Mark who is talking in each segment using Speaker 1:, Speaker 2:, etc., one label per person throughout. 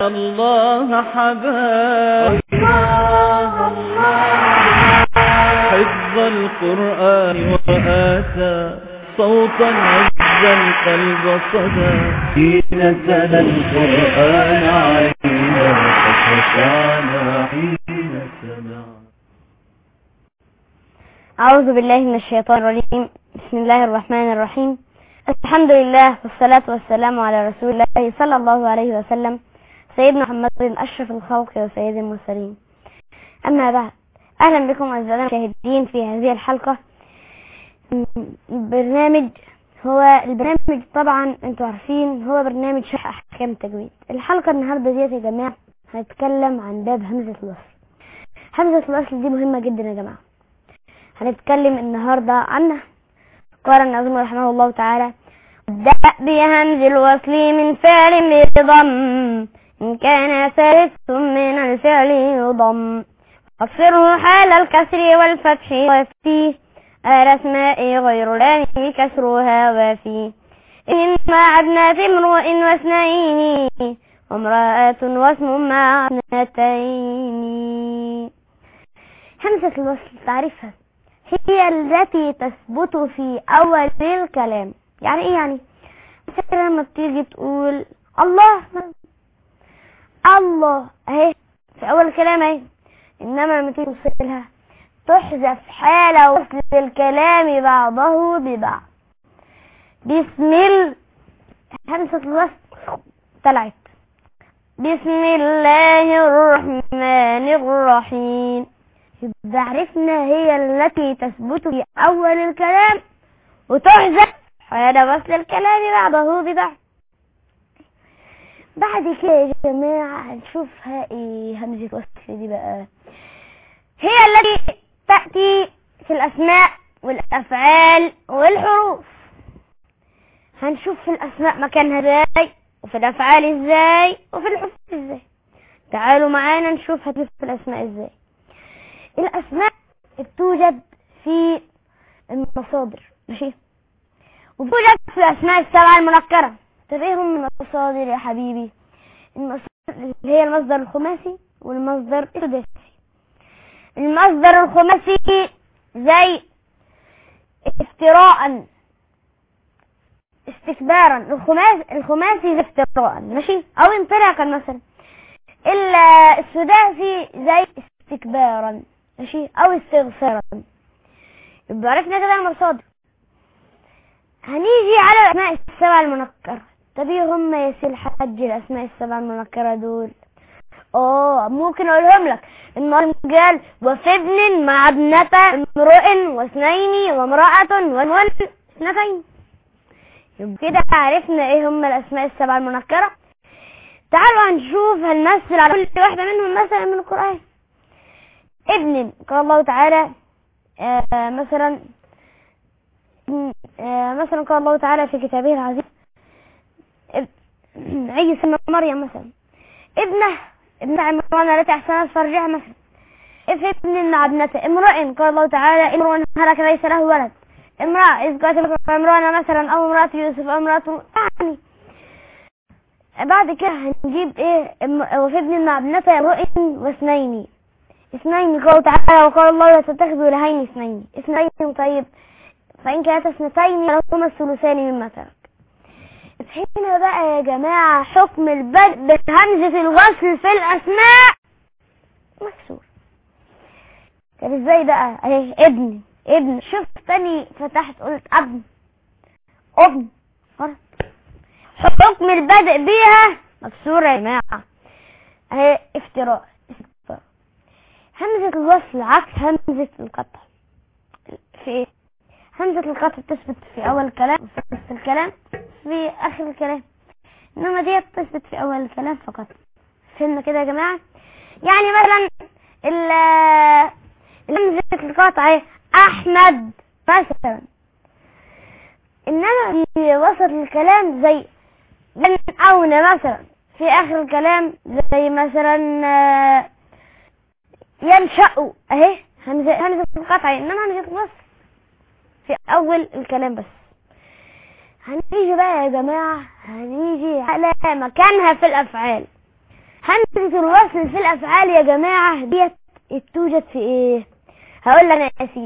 Speaker 1: الله حباب حفظ القرآن وآتى صوتا عز القلب صدى حين تلا القرآن علينا فخشعنا حين سمع.
Speaker 2: أعوذ بالله من الشيطان الرجيم. بسم الله الرحمن الرحيم. الحمد لله والصلاة والسلام على رسول الله صلى الله عليه وسلم سيدنا محمد أشرف الخلق وسيد المرسلين. أما بعد، أهلا بكم أعزائنا المشاهدين في هذه الحلقة. البرنامج طبعا انتوا عارفين هو برنامج شرح أحكام التجويد. الحلقة النهاردة ديت يا جماعة هنتكلم عن باب همزة الوصل. همزة الوصل دي مهمة جدا يا جماعة، هنتكلم النهاردة عنها. قال الناظم رحمه الله تعالى: ابدأ بهمز الوصل من فعل بضم إن كان ثالث من الفعل يضم، واكسره حال الكسر والفتح وفيه الأسماء غير لام كسرها وفيه إن مع ابنة امرؤ واثنين وامرأة واسم مع اثنتين. همزة الوصل تعرفها هي التي تثبت في أول الكلام. يعني إيه؟ يعني مثلا لما بتيجي تقول الله اهي في أول الكلام اهي، إنما لما تيجي توصلها تحذف حال وصل الكلام بعضه ببعض. همزة الوصل طلعت بسم الله الرحمن الرحيم. يبقى عرفنا هي التي تثبت في أول الكلام وتحذف حال وصل الكلام بعضه ببعض. بعد كده يا جماعة هنشوفها ايه همزة الوصل دي بقى. هي التي تأتي في الأسماء والأفعال والحروف. هنشوف في الأسماء مكانها ازاي، وفي الأفعال ازاي، وفي الحروف ازاي. تعالوا معانا نشوف هتجيب في الأسماء ازاي. الأسماء بتوجد في المصادر، ماشي، وبتوجد في الأسماء السبعة المنكرة. تبعهم من المصادر يا حبيبي. المصادر اللي هي المصدر الخماسي والمصدر السداسي. المصدر الخماسي زي افتراء، استكبارا. الخماسي زي افتراء، ماشي، او انطلاقا مثلا. السداسي زي استكبارا، ماشي، او استغفارا. يبقى عرفنا كده المصادر. هنيجي على الاسماء السبعة المنكرة. طب هم يا سي الحاج الاسماء السبعة المنكرة دول؟ ممكن اقولهم لك. النظم قال: وفي ابن مع ابنة امرؤ واثنين وامرأة والولد اثنتين. يبقى كده عرفنا ايه هم الاسماء السبعة المنكرة. تعالوا هنشوف هنمثل على كل واحدة منهم مثلا من القرآن. ابن قال الله تعالى مثلا قال الله تعالى في كتابه العزيز عيسى ابن مريم مثلا. ابن عمران التي احسنت فرجها مثلا. ابن مع ابنته امرؤ قال الله تعالى: امرؤ هلك ليس له ولد. امرأة إذ قالت عمران مثلا، أو امرأة يوسف، أو امرأة يعني. بعد كده هنجيب ايه؟ وفي ابن مع ابنته امرؤ واثنين. اثنين قال تعالى: وقال الله: لا تتخذوا إلهين اثنين. طيب، فإن كانت اثنتين لهما الثلثان مما ترك. هنا بقى يا جماعة حكم البدء بهمزة الوصل في الأسماء مكسور. طب ازاي بقى؟ اهي ابن شوف تاني فتحت قلت ابن حكم البدء بيها مكسور يا جماعة. اهي افتراء. همزة الوصل عكس همزة القطع. في ايه؟ همزة القطع تثبت في أول الكلام، في نص الكلام، في آخر الكلام، إنما دي تثبت في أول الكلام فقط. فهمنا كده يا جماعة؟ يعني مثلا همزة القطع أحمد مثلا، إنما في وسط الكلام زي ينأون مثلا، في آخر الكلام زي مثلا ينشأ. أهي همزة القطع، إنما همزة الوصل في أول الكلام بس. هنيجي بقى يا جماعة على مكانها في الأفعال. همزة الوصل في الافعال يا جماعة ديت توجد في ايه؟ هقول لك انا يا سيدي.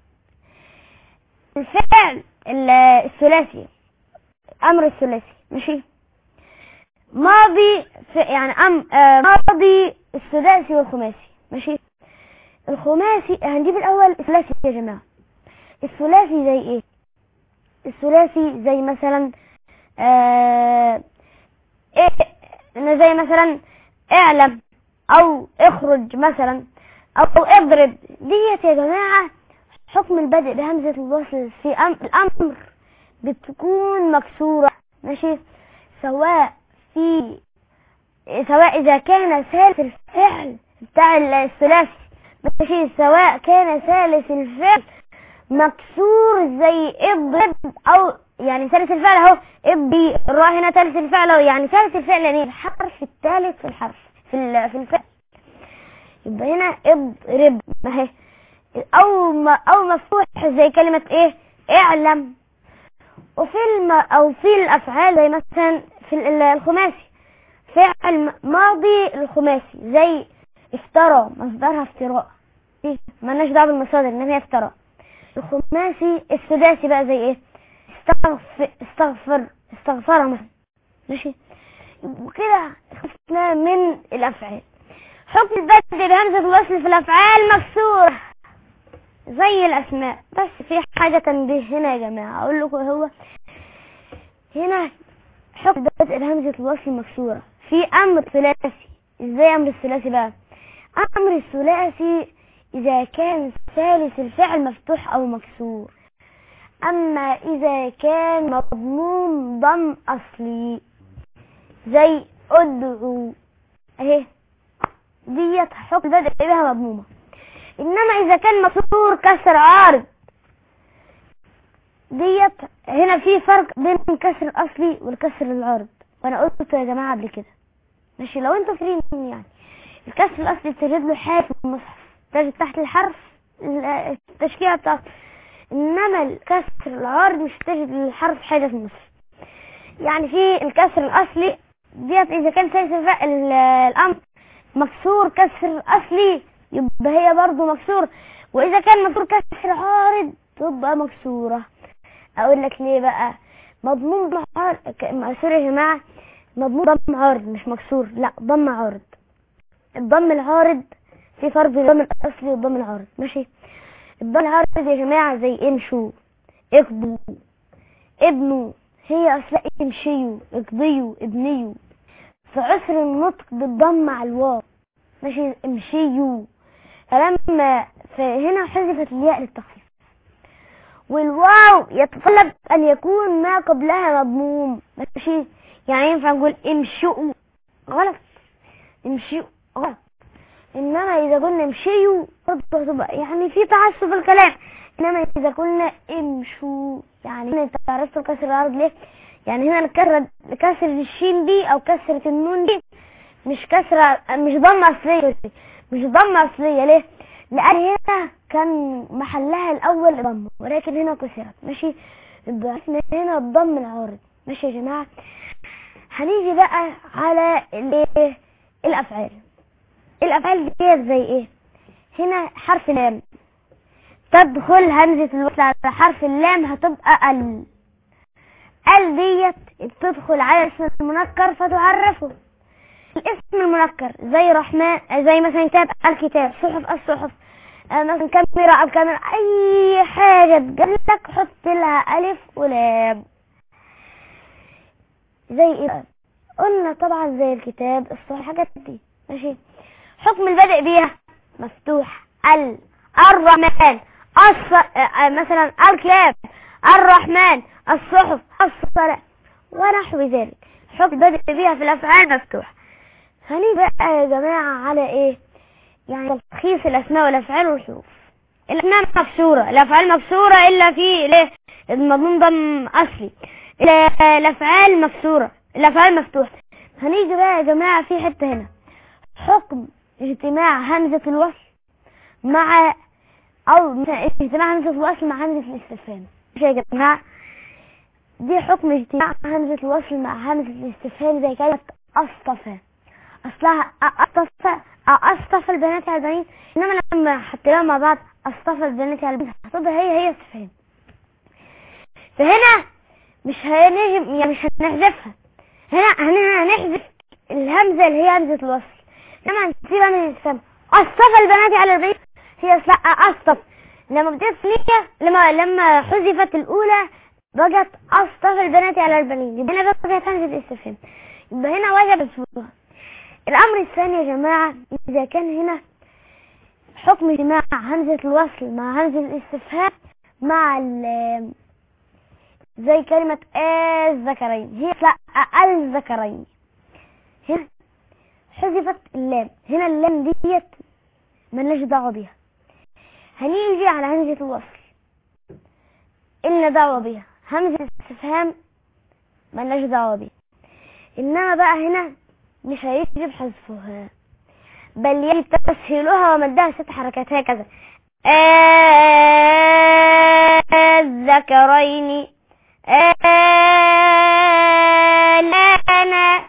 Speaker 2: الفعل الثلاثي، امر الثلاثي، ماشي، ماضي يعني ماضي السداسي والخماسي، ماشي. الخماسي هنجيب الاول الثلاثي يا جماعة. الثلاثي زي ايه؟ الثلاثي زي مثلا زي مثلا اعلم او اخرج مثلا او اضرب. ديت يا جماعة حكم البدء بهمزة الوصل في الامر بتكون مكسورة، ماشي، سواء اذا كان ثالث الفعل بتاع الثلاثي، ماشي، سواء كان ثالث الفعل مكسور زي اضرب، او يعني ثالث الفعل اهو اضرب، الراء هنا ثالث الفعل اهو، يعني ثالث الفعل يعني الحرف الثالث في الحرف في الفعل، يبقى هنا اضرب ما هي او مفتوح زي كلمة ايه؟ اعلم. وفي في الافعال زي مثلا في الخماسي فعل ماضي الخماسي زي افترى، مصدرها افتراء، مالناش دعوه بالمصادر انما هي افتراء. الخماسي السداسي بقى زي ايه؟ استغفر مثلا، ماشي. وكده خلصنا من الافعال. حكم البدء بهمزة الوصل في الافعال مكسورة زي الاسماء، بس في حاجة تنبيه هنا يا جماعة اقول لكم. هو هنا حكم بدء بهمزة الوصل مكسورة في امر ثلاثي. ازاي امر الثلاثي بقى؟ امر الثلاثي اذا كان ثالث الفعل مفتوح او مكسور. اما اذا كان مضموم ضم اصلي زي ادعو اهي، ديت حكم بدء بها مضمومة. انما اذا كان مكسور كسر عارض، ديت هنا في فرق بين الكسر الاصلي والكسر العارض، وانا قلت يا جماعة قبل كده، ماشي. لو انتوا فاكرين يعني الكسر الاصلي بتجد له حاجة في المصحف تجد تحت الحرف التشكيلة بتاعته، انما الكسر العارض مش تجد للحرف حاجة في المصحف. يعني في الكسر الاصلي ديت اذا كان ثالث الامر مكسور كسر اصلي يبقى هي برضو مكسور، واذا كان مكسور كسر عارض تبقى مكسورة. اقول لك ليه بقى؟ مضموم ضم عارض، سوري يا جماعة، مضموم ضم عارض مش مكسور، لا ضم عارض. الضم العارض في فرق بين الضم الاصلي والضم العارض، ماشي. الضم العارض يا جماعة زي امشوا، اقضوا، ابنوا، هي اصلا امشيوا، اقضيوا، ابنيوا. في عسر النطق بالضم على الواو، ماشي، امشيوا. فلما فهنا حذفت الياء للتخفيف، والواو يتطلب ان يكون ما قبلها مضموم، ماشي. يعني ينفع نقول امشوا غلط، امشوا غلط، انما اذا قلنا امشيوا برضه يعني في تعسف في الكلام. انما اذا قلنا امشوا يعني انت عرفت الكسر العارض ليه؟ يعني هنا كسر الشين دي او كسرة النون دي مش كسرة، مش ضمة اصلية، مش ضمة اصلية. ليه؟ لان هنا كان محلها الاول ضم، ولكن هنا كسرت، ماشي. يبقى هنا الضم العارض، ماشي يا جماعة. هنيجي بقى على الافعال. الافعال دي زي ايه؟ هنا حرف اللام تدخل همزة الوصل على حرف اللام هتبقى ال ديت بتدخل على اسم المنكر فتعرفه. الاسم المنكر زي رحمن، زي مثلا كتاب الكتاب، صحف الصحف، مثلا كاميرا الكاميرا، اي حاجة تجلك حط لها الف ولام. زي ايه؟ قلنا طبعا زي الكتاب، الصحف، حاجات دي، ماشي. حكم البدء بيها مفتوح الرحمن، مثلا الكتاب، الرحمن، الصحف، الصلاة ونحو ذلك. حكم البدء بيها في الافعال مفتوح. هنيجي بقى يا جماعة على ايه؟ يعني تلخيص الاسماء والافعال والحروف. الاسماء مكسورة، الافعال مكسورة الا في ليه؟ المضموم ضم اصلي. الافعال مكسورة، الافعال مفتوحة. هنيجي بقى يا جماعة في حتة هنا حكم اجتماع همزة الوصل مع او اجتماع همزة الوصل مع همزة الاستفهام. مش يا جماعة دي حكم اجتماع همزة الوصل مع همزة الاستفهام زي كلمة اصطفى، اصلها اصطف البنات على البنين، انما لما حطيناها مع بعض اصطف البنات على البنين هتبقى هي استفهام. فهنا مش هنجم، يعني مش هنحذفها، هنا هنحذف الهمزة اللي هي همزة الوصل، انما هنسيبها من الاستفهام. اصطف البنات على البنين هي اصطف، لما بدأت لما حذفت الاولى بقت اصطف البنات على البنين، يبقى هنا بقت همزة الاستفهام، يبقى هنا وجب حذفها. الامر الثاني يا جماعة، اذا كان هنا حكم اجتماع همزة الوصل مع همزة الاستفهام مع زي كلمة الذكرين، هي الذكرين، هنا حذفت اللام، هنا اللام ديت ملناش دعوة بيها، هنيجي على همزة الوصل إلنا دعوة بيها، همزة الاستفهام ملناش دعوة بيها، إنما بقى هنا مش هيجب حذفها، بل يجب تسهيلها ومدها 6 حركات هكذا. الذكرين لنا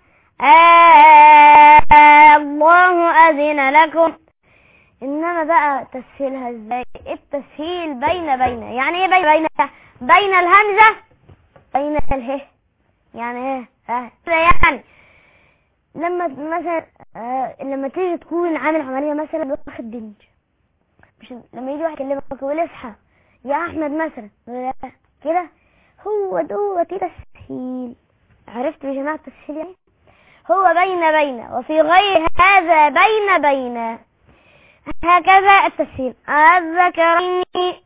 Speaker 2: الله أذن لكم. إنما بقى تسهيلها ازاي؟ التسهيل بين يعني ايه بين الهمزة بين اله، يعني ايه يعني لما مثلا لما تيجي تكون عامل عملية مثلا واخد دنج، مش لما يجي واحد يكلمك يقول اصحى يا احمد مثلا كده، هو دوت تسهيل. عرفت يا جماعة التسهيل يعني؟ هو بين وفي غير هذا بين هكذا التسهيل. الذكرين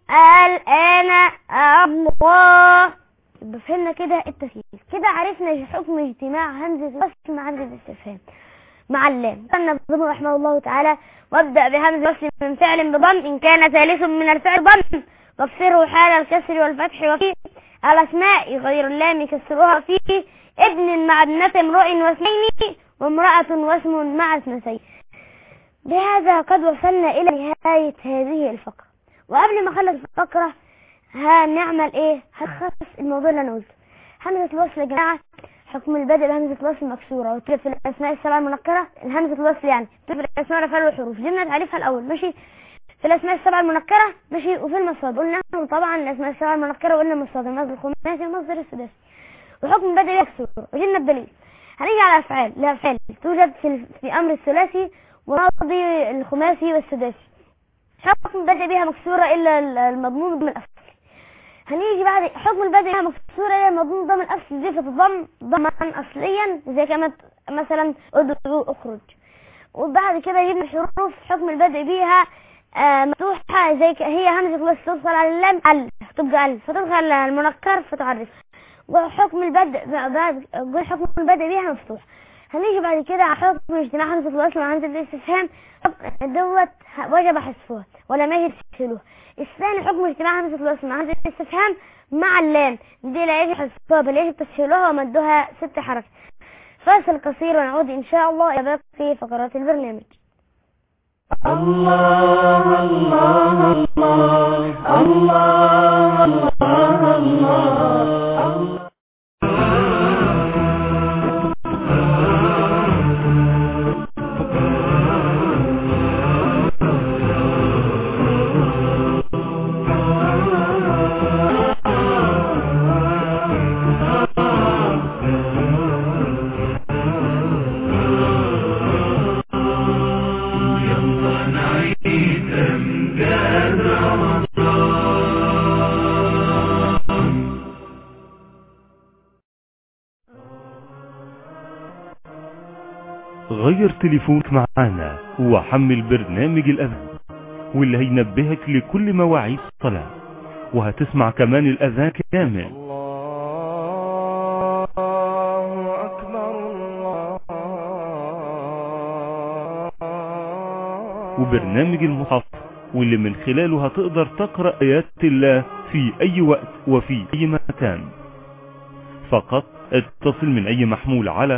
Speaker 2: الآن الله، يبقى فهمنا كده التسهيل، كده عرفنا حكم اجتماع همزة الوصل مع همزة الاستفهام مع اللام. النظم رحمه الله تعالى: وابدأ بهمزة الوصل من فعل بضم إن كان ثالث من الفعل ضم، واكسره حال الكسر والفتح، وفي الأسماء غير اللام كسرها فيه ابن مع ابنة امرئ واثنين وامرأة واسم مع اثنتين. بهذا قد وصلنا إلى نهاية هذه الفقرة، وقبل ما أخلص الفقرة هنعمل إيه؟ هنخصص الموضوع اللي أنا قلته. همزة الوصل يا جماعة حكم البدء بهمزة الوصل مكسورة، وتجد في الأسماء السبعة المنكرة الهمزة الوصل، يعني تجد في الأسماء والأفعال والحروف، جبنا تعريفها الأول ماشي، في الأسماء السبعة المنكرة ماشي، وفي المصادر قلنا طبعا الأسماء السبعة المنكرة وقلنا المصادر المصدر الخماسي والمصدر السداسي، وحكم البدء مكسورة وجبنا الدليل. هنيجي على الأفعال توجد في أمر الثلاثي وماضي الخماسي والسداسي، حكم البدء بها مكسورة إلا المضمون ضمن الأصل. هنيجي بعد حكم البدء بها مكسورة إلا المضمون ضمن الأصل، زي فتضم ضمن أصليا زي كما مثلا ادعو اخرج. وبعد كده جبنا الحروف حكم البدء بها مفتوحة زي هي همزة الوصل تدخل على اللام تبقى ألف فتدخل المنكر فتعرف، وحكم البدء بعد حكم البدء بها مفتوح. هنيجي بعد كده على حكم اجتماع همزة الوصل مع همزة الاستفهام دوت وجب حذفها ولم يجب تسهيلها. الثاني حكم اجتماع همزة الوصل مع همزة الاستفهام مع اللام دي لا يجب حذفها بل يجب تسهيلها ومدها 6 حركات. فاصل قصير ونعود ان شاء الله الى باقي فقرات البرنامج.
Speaker 1: الله الله الله الله الله الله.
Speaker 3: غير تليفونك معانا وحمل برنامج الأذان واللي هينبهك لكل مواعيد الصلاة، وهتسمع كمان الأذان كامل.
Speaker 1: الله أكبر الله.
Speaker 3: وبرنامج المصحف واللي من خلاله هتقدر تقرأ آيات الله في أي وقت وفي أي مكان. فقط اتصل من أي محمول على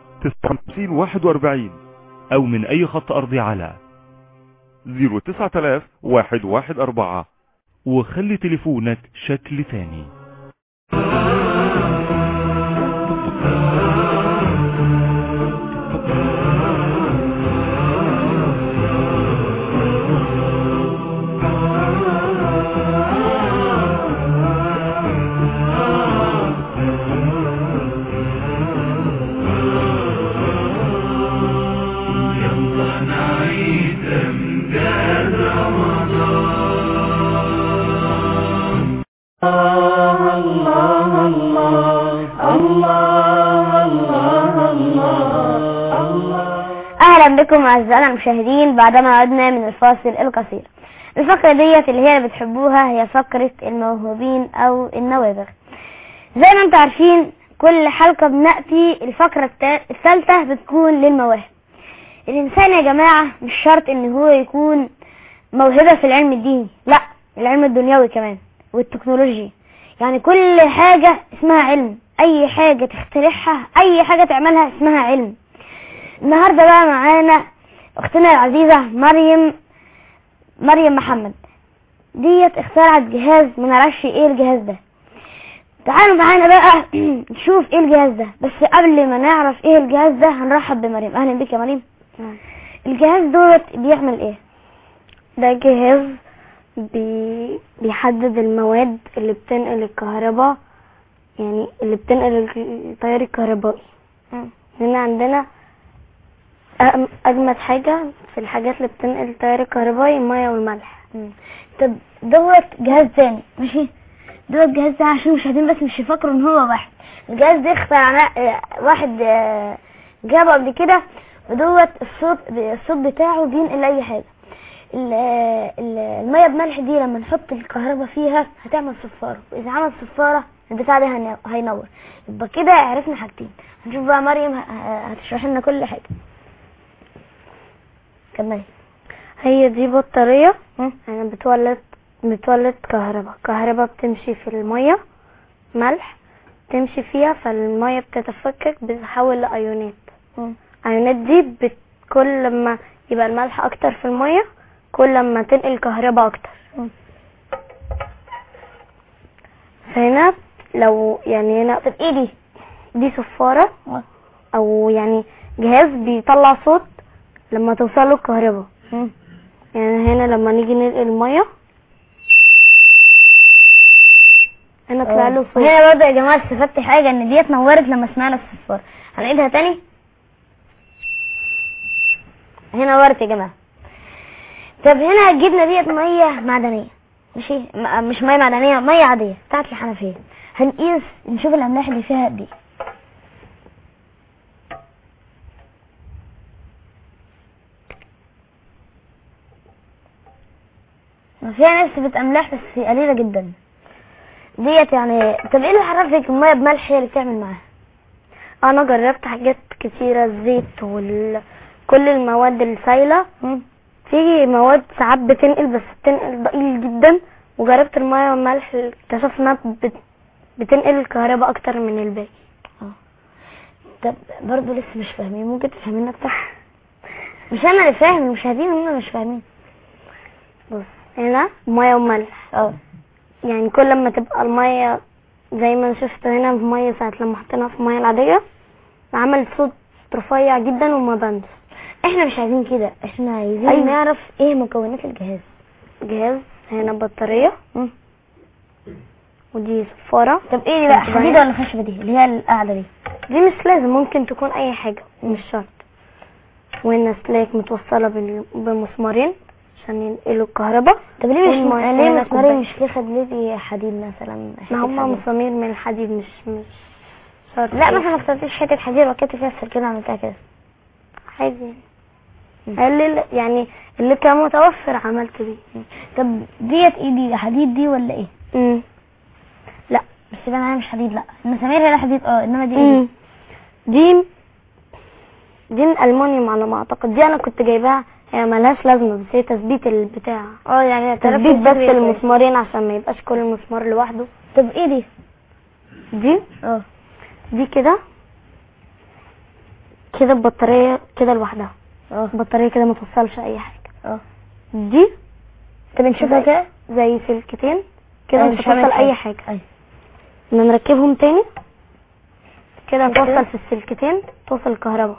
Speaker 3: 5941 او من اي خط ارضي على 09114 وخلي تليفونك شكل تاني.
Speaker 2: اهلا بكم اعزائنا المشاهدين بعدما عدنا من الفاصل القصير. الفقرة ديت اللي هي بتحبوها هي فقرة الموهوبين او النوابغ. زي ما انتم عارفين كل حلقة بنأتي الفقرة الثالثة بتكون للمواهب. الانسان يا جماعة مش شرط ان هو يكون موهبة في العلم الديني، لا، العلم الدنيوي كمان والتكنولوجيا. يعني كل حاجة اسمها علم، اي حاجة تخترعها اي حاجة تعملها اسمها علم. النهاردة بقى معانا اختنا العزيزة مريم محمد، ديت اخترعت جهاز ما نعرفش ايه الجهاز ده. تعالوا معانا بقى نشوف ايه الجهاز ده. بس قبل ما نعرف ايه الجهاز ده هنرحب بمريم. اهلا بك يا مريم. الجهاز دوت بيعمل ايه؟
Speaker 4: ده جهاز بيحدد المواد اللي بتنقل الكهرباء، يعني اللي بتنقل التيار الكهربائي. هنا عندنا اجمد حاجة في الحاجات اللي بتنقل التيار الكهربائي المية والملح.
Speaker 2: طب دوت جهاز تاني ماشي، دوت جهاز ده عشان المشاهدين بس مش يفكروا ان هو واحد. الجهاز ده اخترع واحد جابه قبل كده، ودوت الصوت بتاعه بينقل اي حاجة. المية بملح دي لما نحط الكهرباء فيها هتعمل صفارة، واذا عمل صفارة البتاع ده هينور. يبقى كده عرفنا حاجتين. هنشوف بقى مريم هتشرح لنا كل حاجة. كمل.
Speaker 4: هي دي بطارية يعني بتولد كهرباء بتمشي في المية، ملح تمشي فيها، فالمية بتتفكك بتتحول لأيونات. الأيونات دي كل ما يبقى الملح اكتر في المية كل ما تنقل كهرباء اكتر. فهنا لو يعني هنا طب ايه دي صفارة او يعني جهاز بيطلع صوت لما توصله الكهرباء. يعني هنا لما نيجي ننقل المية هنا طلع له صوت.
Speaker 2: هنا برضه يا جماعة استفدت حاجة ان ديت نورت لما سمعنا الصفارة. هنعيدها تاني. هنا نورت يا جماعة. طب هنا جبنا ديت مية معدنية ماشي، مش مية معدنية، مية عادية بتاعت الحنفية. هنقيس نشوف الاملاح اللي فيها قد ايه. فيها نسبة املاح بس قليلة جدا ديت. يعني طب ايه اللي عرفك المية بملح هي اللي بتعمل معاها؟
Speaker 4: انا جربت حاجات كتيرة، الزيت كل المواد السائلة. في مواد ساعات بتنقل بس بتنقل ضئيل جدا، وجربت المية والملح اكتشفنا بتنقل الكهرباء اكتر من الباقي.
Speaker 2: طب برضو لسه مش فاهمين، ممكن تفهمينا اكتر؟ مش انا اللي فاهم، المشاهدين هم مش فاهمين.
Speaker 4: بص هنا مية وملح، يعني كل ما تبقى المية زي ما شفت هنا في مية ساعة لما حطيناها في المية العادية عمل صوت رفيع جدا وما بانش.
Speaker 2: احنا مش عايزين كده، احنا عايزين نعرف ايه مكونات الجهاز.
Speaker 4: جهاز هنا بطارية ودي صفارة.
Speaker 2: طب ايه بقى، حديد ولا خشبة دي اللي هي القاعدة
Speaker 4: دي مش لازم، ممكن تكون اي حاجة مش شرط. وهنا سلاك متوصلة بمسمارين عشان ينقلوا الكهرباء.
Speaker 2: طب ليه مسمارين مش ليه خليه حديد مثلا؟
Speaker 4: ما هم مسامير من الحديد مش شرط.
Speaker 2: لا مثلا اخترتيش حته حديد وكتبت فيها السلكين عملتها كده
Speaker 4: عادي. يعني اللي كان متوفر عملت دي.
Speaker 2: طب ديت ايه دي، حديد دي ولا ايه؟
Speaker 4: لا
Speaker 2: بس يبقى معايا مش حديد. لا المسامير هي حديد انما دي ايه؟
Speaker 4: دي الالمونيوم على ما اعتقد. دي انا كنت جايباها، هي ملهاش لازمه بس هي تثبيت البتاع.
Speaker 2: يعني
Speaker 4: تثبيت بس المسمارين عشان ما يبقاش كل مسمار لوحده.
Speaker 2: طب ايه دي
Speaker 4: دي كده البطاريه كده لوحدها. البطاريه كده ما توصلش اي حاجه. دي
Speaker 2: طب نشوفها كده
Speaker 4: زي سلكتين كده مش هتوصل اي حاجه. نركبهم تاني كده نوصل في السلكتين توصل الكهرباء.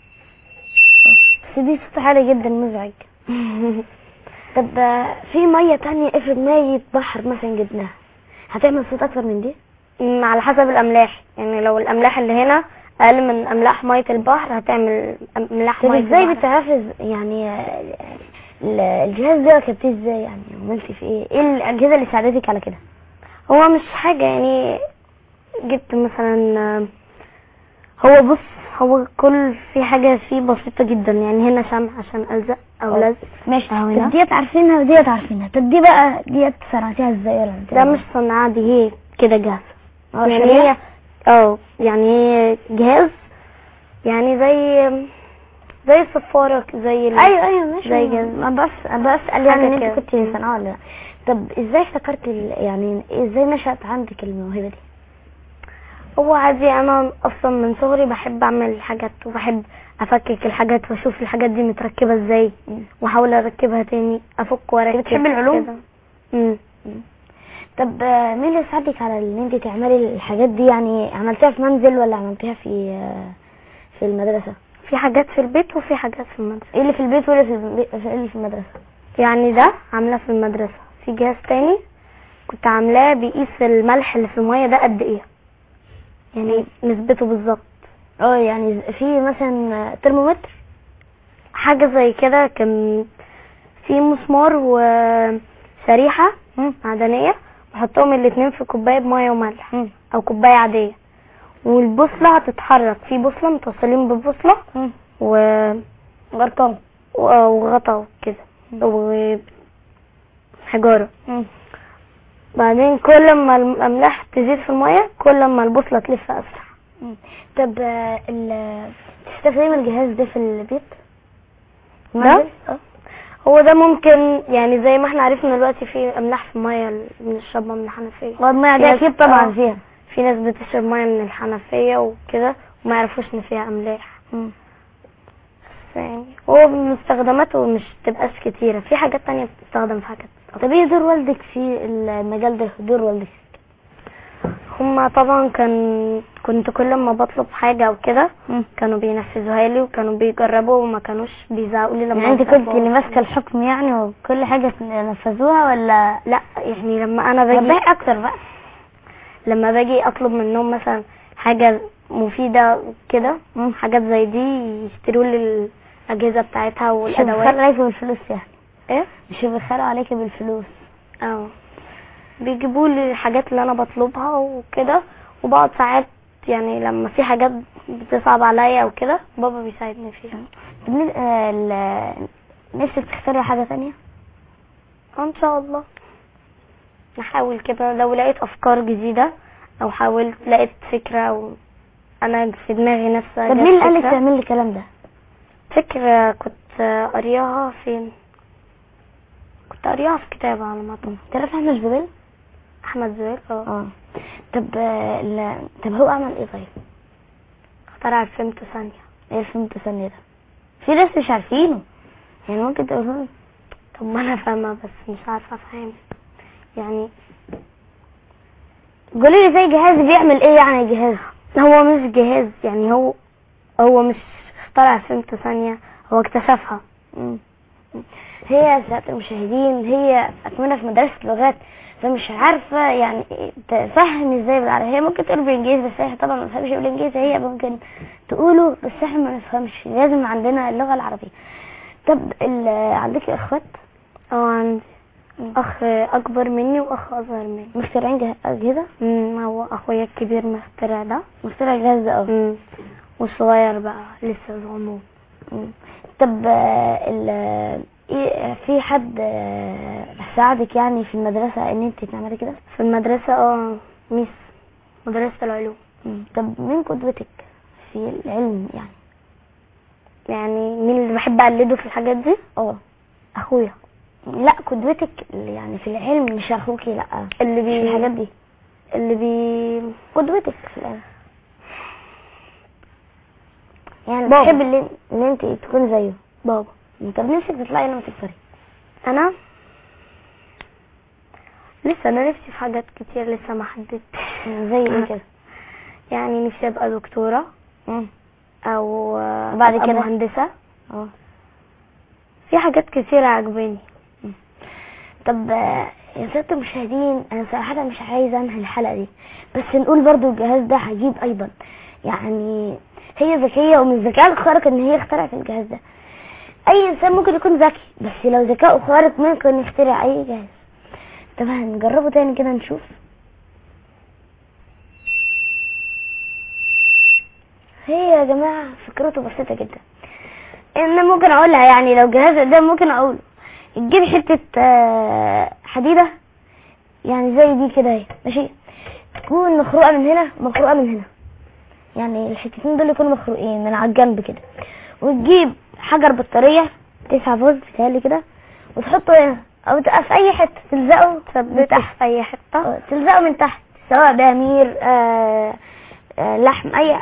Speaker 2: بس دي صوت عالي جدا مزعج. طب في ميه تانية، افرض ميه بحر مثلا جبناها هتعمل صوت اكتر من دي؟
Speaker 4: على حسب الاملاح. يعني لو الاملاح اللي هنا اقل من املاح ميه البحر هتعمل املاح ميه.
Speaker 2: طب ازاي بتعرفي يعني الجهاز ده ركبتيه ازاي؟ يعني عملتي في ايه الاجهزه اللي ساعدتك على كده؟
Speaker 4: هو مش حاجه، يعني جبت مثلا هو كل في حاجة فيه بسيطة جدا، يعني هنا شمع عشان ألزق أو لزق.
Speaker 2: ماشي.
Speaker 4: أهو هنا.
Speaker 2: طب ديت عارفينها وديت عارفينها، طب دي بقى ديت صنعتيها ازاي ولا
Speaker 4: ده مش صناعة، دي هي كده جاهزة. يعني
Speaker 2: شريحة؟
Speaker 4: هي يعني هي جهاز، يعني زي الصفارة،
Speaker 2: ايوه ماشي.
Speaker 4: زي جهاز.
Speaker 2: انا بس قال يعني ان انت
Speaker 4: كده.
Speaker 2: كنت صناعة ولا لا. طب ازاي افتكرت يعني ازاي نشأت عندك الموهبة دي؟
Speaker 4: هو عادي، انا اصلا من صغري بحب اعمل حاجات وبحب افكك الحاجات واشوف الحاجات دي متركبة ازاي واحاول اركبها تاني، افك واركب.
Speaker 2: بتحب العلوم؟
Speaker 4: كده.
Speaker 2: طب مين اللي ساعدك على ان انت تعملي الحاجات دي؟ يعني عملتيها في منزل ولا عملتيها في المدرسة؟
Speaker 4: في حاجات في البيت وفي حاجات في المدرسة.
Speaker 2: ايه اللي في البيت وايه اللي في المدرسة؟
Speaker 4: يعني ده عاملاه في المدرسة. في جهاز تاني كنت عاملاه بيقيس الملح اللي في المية ده قد ايه، يعني نسبته بالظبط.
Speaker 2: يعني في مثلا ترمومتر
Speaker 4: حاجة زي كده. كان في مسمار وشريحة معدنية بحطهم الاتنين في كوباية بمية وملح او كوباية عادية، والبوصلة هتتحرك. في بوصلة متصلين ببوصلة
Speaker 2: وارقام
Speaker 4: وغطا كده وحجارة. بعدين كل ما الاملاح تزيد في المية كل ما البوصلة تلف اسرع.
Speaker 2: طب تستخدم الجهاز ده في البيت؟
Speaker 4: ده هو ده ممكن، يعني زي ما احنا عرفنا دلوقتي في املاح في المية اللي بنشربها من الحنفية،
Speaker 2: والمية دي اكيد طبعا فيها.
Speaker 4: في ناس بتشرب مية من الحنفية وكده وما يعرفوش ان فيها املاح. يعني هو مستخدماته مش تبقاش كتيرة، في حاجات تانية بتستخدم في حاجات.
Speaker 2: طب ايه دور والدك في المجال ده؟ دور والدك؟
Speaker 4: هما طبعا كنت كل ما بطلب حاجة او كده كانوا بينفذوها لي وكانوا بيجربوا وما كانوش بيزعقوا لي لما
Speaker 2: يعني انت كنت اللي ماسكه الحكم يعني وكل حاجة نفذوها ولا
Speaker 4: لا؟ يعني لما انا باجي
Speaker 2: اكتر بقى،
Speaker 4: لما باجي اطلب منهم مثلا حاجة مفيدة كده، حاجات زي دي يشتروا لي الاجهزة بتاعتها والادوات.
Speaker 2: مش بيخلوا عليكي بالفلوس يعني؟
Speaker 4: ايه؟
Speaker 2: مش بيخلوا عليكي بالفلوس؟
Speaker 4: بيجيبوا لي الحاجات اللي انا بطلبها وكده، وبقعد ساعات يعني لما في حاجات بتصعب عليا او كده بابا بيساعدني فيها.
Speaker 2: نفسك تختاري حاجة تانية؟
Speaker 4: ان شاء الله نحاول كده، لو لقيت افكار جديدة او حاولت لقيت فكرة انا في دماغي نفسها.
Speaker 2: طب مين اللي قالك تعملي الكلام ده؟
Speaker 4: فكرة كنت قرياها فين؟ كنت قرياها في كتاب على ما اظن.
Speaker 2: تعرف احمد زويل؟
Speaker 4: احمد زويل.
Speaker 2: طب هو عمل ايه طيب؟
Speaker 4: اخترع الفيمتو ثانية.
Speaker 2: ايه الفيمتو ثانية ده؟ في ناس مش عارفينه، يعني ممكن تقولوا؟
Speaker 4: طب ما انا فاهمة بس مش عارفة افهم. يعني
Speaker 2: قولي لي زي جهاز بيعمل ايه يعني؟ جهاز
Speaker 4: هو مش جهاز، يعني هو مش اخترع فيمتو ثانية، هو اكتشفها.
Speaker 2: هي ساعة المشاهدين هي أكملها في مدرسة لغات، فمش عارفة يعني تفهم ازاي بالعربي. هي ممكن تقول بالانجليزي بس احنا طبعا ما نفهمش بالانجليزي، هي ممكن تقوله بس احنا ما نفهمش، لازم عندنا اللغة العربية. طب عندك اخوات؟
Speaker 4: عندي اخ اكبر مني واخ اصغر مني.
Speaker 2: مخترعين اجهزة؟
Speaker 4: هو اخويا الكبير مخترع ده،
Speaker 2: مخترع الجهاز ده.
Speaker 4: والصغير بقى لسه صغنون.
Speaker 2: طب في حد ساعدك يعني في المدرسة ان انت تعملي كده؟
Speaker 4: في المدرسة ميس مدرسة العلوم.
Speaker 2: طب مين قدوتك في العلم
Speaker 4: يعني مين اللي بحب اقلده في الحاجات دي؟ اخويا.
Speaker 2: لا قدوتك يعني في العلم، مش اخوكي، لا
Speaker 4: اللي
Speaker 2: في الحاجات دي،
Speaker 4: قدوتك في العلم
Speaker 2: يعني بحب اللي انت تكون زيه.
Speaker 4: بابا.
Speaker 2: طب نفسك تطلعي لما تكبري؟
Speaker 4: انا نفسي في حاجات كتير لسه ما حددتش.
Speaker 2: زي ايه كده؟
Speaker 4: يعني نفسي ابقى دكتورة او
Speaker 2: بعد كده
Speaker 4: مهندسة. في حاجات كتير عجباني.
Speaker 2: طب يا سادة المشاهدين، انا صراحة مش عايزة انهي الحلقة دي، بس نقول برضو الجهاز ده عجيب ايضا. يعني هي ذكية، ومن الذكاء الخارق ان هي اخترعت الجهاز ده. اي انسان ممكن يكون ذكي، بس لو ذكاؤه خارق ممكن يخترع اي جهاز. طب هنجربه تاني كده نشوف. هي يا جماعة فكرته بسيطة جدا. انا ممكن اقولها، يعني لو جهاز قدام ممكن اقوله. تجيب حتة حديدة يعني زي دي كده اهي، ماشي، تكون مخروقة من هنا مخروقة من هنا، يعني الحتتين دول يكونوا مخروقين من على الجنب كده. وتجيب حجر بطارية 9 فولت بتهيألي كده، وتحطه هنا او في اي حتة، تلزقه من تحت في اي حتة، تلزقه من تحت، سواء بامير لحم اي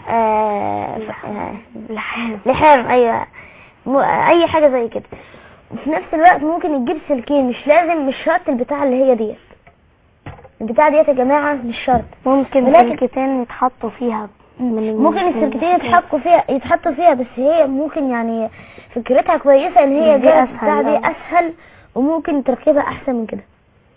Speaker 2: لحام اي حاجة زي كده. وفي نفس الوقت ممكن تجيب سلكين، مش شرط البتاع اللي هي ديت، البتاع ديت يا جماعة مش شرط،
Speaker 4: ممكن سلكتين يتحطوا فيها،
Speaker 2: ممكن السلكتين يتحطوا فيها، بس هي ممكن يعني فكرتها كويسة ان هي دي اسهل وممكن تركبها احسن من كده.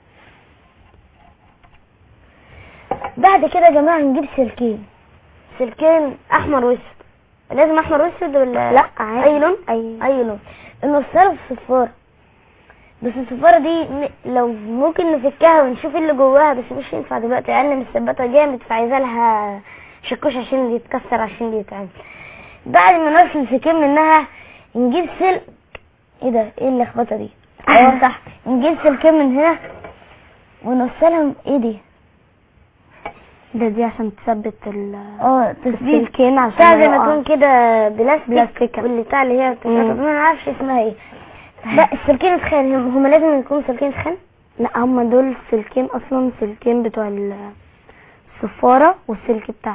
Speaker 2: بعد كده يا جماعة نجيب سلكين احمر واسود. لازم احمر واسود ولا
Speaker 4: لا
Speaker 2: اي لون؟ اي لون. نوصله في الصفارة، بس الصفارة دي لو ممكن نفكها ونشوف اللي جواها، بس مش ينفع دلوقتي لان مثبتها جامد، فعايزة لها شكوش عشان يتكسر عشان يتعمل. بعد ما نوصل سلكين منها نجيب سلك. ايه اللخبطة دي؟ صح، نجيب سلكين من هنا ونوصلهم. ايه
Speaker 4: دي عشان تثبت
Speaker 2: السلكين، عشان زي ما يكون كده بلاستيك واللي بتاع اللي هي ما عارفش اسمها ايه. لا السلكين سخان، هم لازم يكونوا سلكين سخان.
Speaker 4: لا هم دول سلكين اصلا، سلكين بتوع الصفارة، والسلك بتاع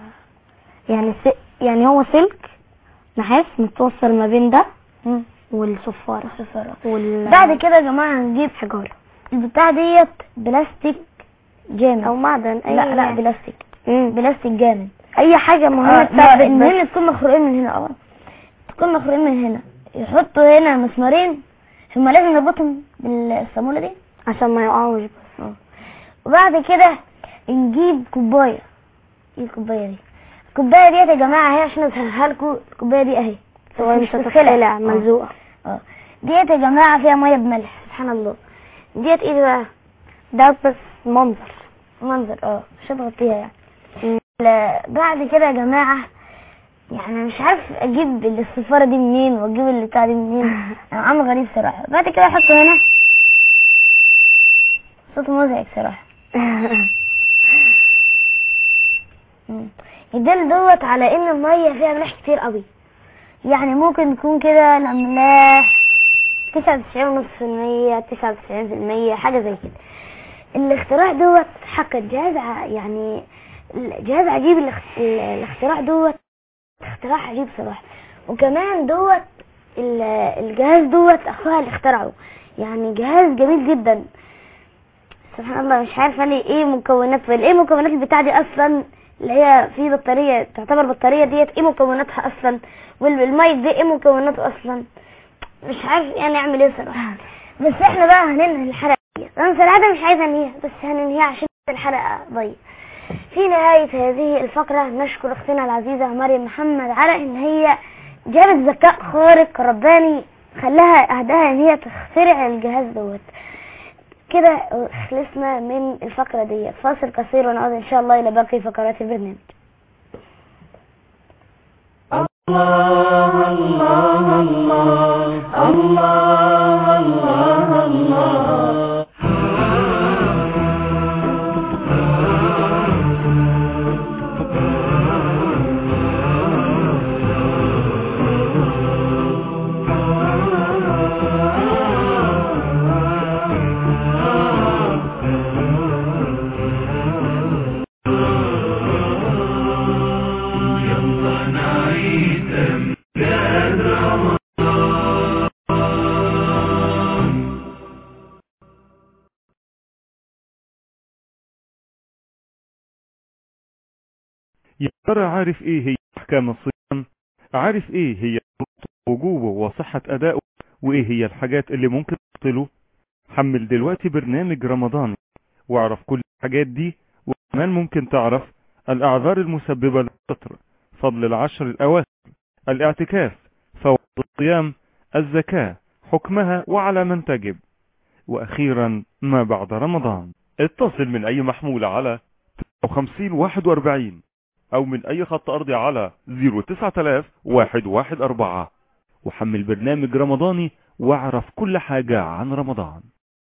Speaker 4: يعني هو سلك نحاس متوصل ما بين ده والصفارة.
Speaker 2: بعد كده يا جماعة هنجيب حجارة. البتاع ديت بلاستيك جامد
Speaker 4: او معدن،
Speaker 2: لا بلاستيك جامد،
Speaker 4: اي حاجة مهمة
Speaker 2: المهم تكون مخروقين من هنا. تكون مخروقين من هنا، يحطوا هنا مسمارين، هم لازم نربطهم بالصامولة دي
Speaker 4: عشان ما يقعوش بس.
Speaker 2: وبعد كده نجيب كوباية. ايه الكوباية دي؟ الكوباية ديت يا جماعة اهي، عشان اسهلها لكم، الكوباية دي اهي
Speaker 4: مش هتتخلع، ملزوقة.
Speaker 2: ديت يا جماعة فيها مية بملح، سبحان الله. ديت ايه بقى؟
Speaker 4: ده بس منظر
Speaker 2: عشان تغطيها يعني. بعد كده يا جماعة يعني مش عارف اجيب الصفارة دي منين واجيب اللي بتاع دي منين، عامل غريب صراحة. بعد كده احطه هنا، صوت مزعج صراحة. يدل دوت على ان المية فيها ملح كتير قوي، يعني ممكن تكون كده الاملاح 99.5%، 99%، حاجة زي كده. الاختراع دوت حق جهاز يعني جهاز عجيب. الاختراع دوت اختراع عجيب صراحة. وكمان دوت الجهاز دوت اخوها اللي اخترعه، يعني جهاز جميل جدا سبحان الله. مش عارفه ليه ايه مكونات البتاع دي اصلا، اللي هي في بطارية تعتبر بطارية ديت، ايه مكوناتها اصلا؟ والمايك دي ايه مكوناته اصلا؟ مش عارف يعني اعمل ايه صراحة. بس احنا بقى هننهي الحلقة دي، انا صراحة مش عايزة انهيها، بس هننهيها عشان الحلقة ضيق. في نهاية هذه الفقرة نشكر اختنا العزيزة مريم محمد على ان هي جابت ذكاء خارق رباني خلاها اهداها ان هي تخترع الجهاز دوت. كده خلصنا من الفقرة دي. فاصل قصير ونعود ان شاء الله الى باقي فقرات البرنامج.
Speaker 1: الله الله الله الله الله الله.
Speaker 3: يا ترى عارف ايه هي احكام الصيام؟ عارف ايه هي وجوبه وصحة ادائه؟ وايه هي الحاجات اللي ممكن تبطله؟ حمل دلوقتي برنامج رمضان واعرف كل الحاجات دي، وكمان ممكن تعرف الاعذار المسببة للفطر، فضل العشر الاواخر، الاعتكاف، فوائد الصيام، الزكاة، حكمها وعلى من تجب، واخيرا ما بعد رمضان. اتصل من اي محمول على 50 41 او من اي خط ارضي على 09114. وحمل برنامج رمضاني واعرف كل حاجة عن رمضان.